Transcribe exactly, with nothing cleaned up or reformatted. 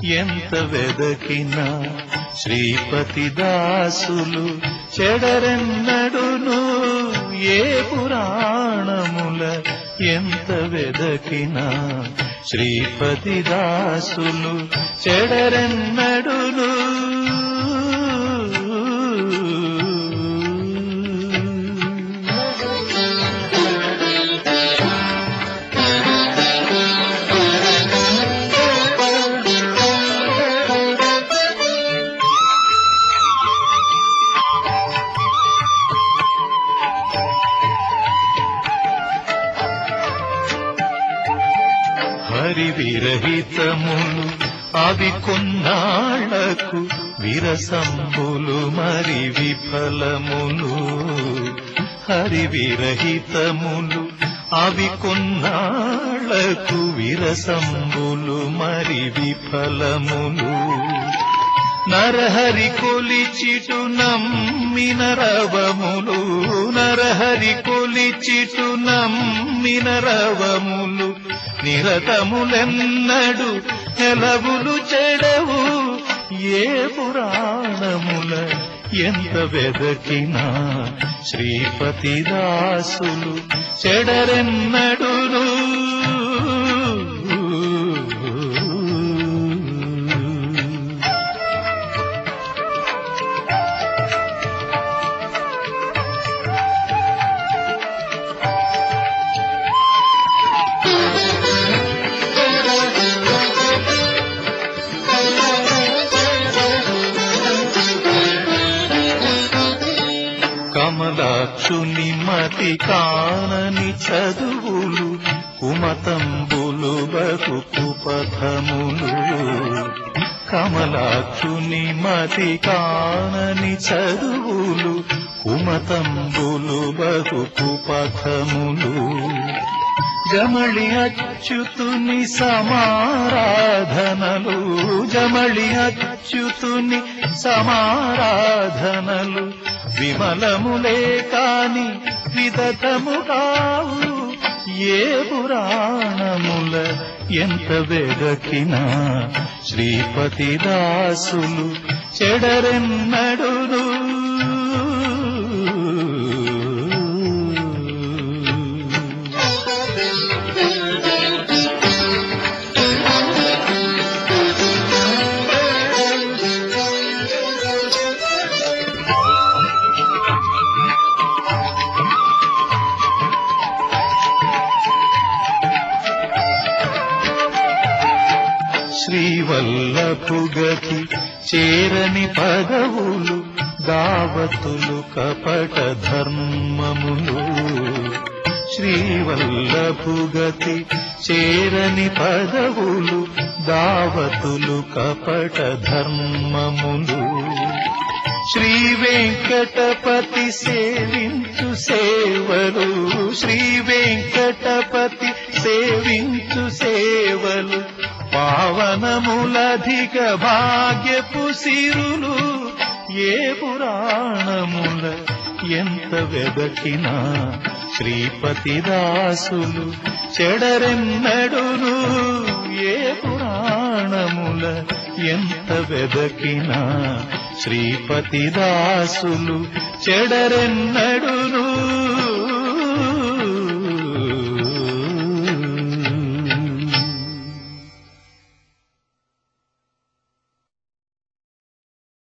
ఎంత వెదకినా శ్రీపతి దాసులు చెడరెన్నడును ఏ పురాణముల ఎంత వెదకినా శ్రీపతి దాసులు చెడరెన్నడును హరి విరహితములు అవి కొన్నాళ్లకు విరసంబులు మరి విఫలములు హరి విరహితములు అవి కొన్నాళ్లకు విరసంబులు మరి విఫలములు నరహరి కొలిచిటు నమ్మిన రవములు నరహరి కొలిచిటు నమ్మిన రవములు నిరతములెన్నడు నెలవులు చెడవు ఏ పురాణముల ఎంత వెదకినా శ్రీపతి దాసులు చెడరెన్నడును కమలాక్షుని మతి కానని చదువులు కుమతంబులు బహు కుపథములు కమలాక్షుని మతి కానని చదువులు కుమతంబులు బహు కుపథములు జమళి అచ్యుతుని సమారాధనలు జమళి అచ్యుతుని సమారాధనలు విమలములే కాని విదతము కావు ఏ పురాణముల ఎంత వెదకినా శ్రీపతి దాసులు చెడరెన్నడును శ్రీవల్లభుగతి చేరని పదవులు దావతులు కపట ధర్మములు శ్రీవల్లభుగతి చేరని పదవులు దావతులు కపట ధర్మములు శ్రీ వెంకటపతి సేవించు సేవలు శ్రీ వెంకటపతి సేవించు సేవలు పావనములధిక భాగ్యపు సిరులు ఏ పురాణముల ఎంత వెదకినా శ్రీపతి దాసులు చెడరెన్నడును ఏ పురాణముల ఎంత వెదకినా శ్రీపతి దాసులు చెడరెన్నడును